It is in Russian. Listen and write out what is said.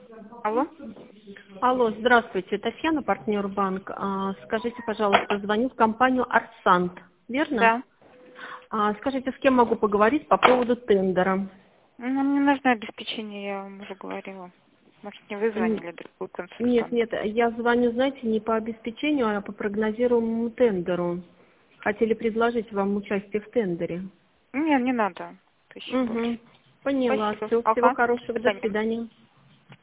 Алло? Алло, здравствуйте, Татьяна, партнер банк. Скажите, пожалуйста, звоню в компанию «Арсант», верно? Да. Скажите, с кем могу поговорить по поводу тендера? Ну, мне нужно обеспечение, я вам уже говорила. Может, не вы Н- звонили, другой Нет, консультант. нет, я звоню, знаете, не по обеспечению, а по прогнозируемому тендеру. Хотели предложить вам участие в тендере. Не, не надо. Спасибо большое. Угу. Поняла. Спасибо. Все, всего Ага. До хорошего, до свидания. свидания.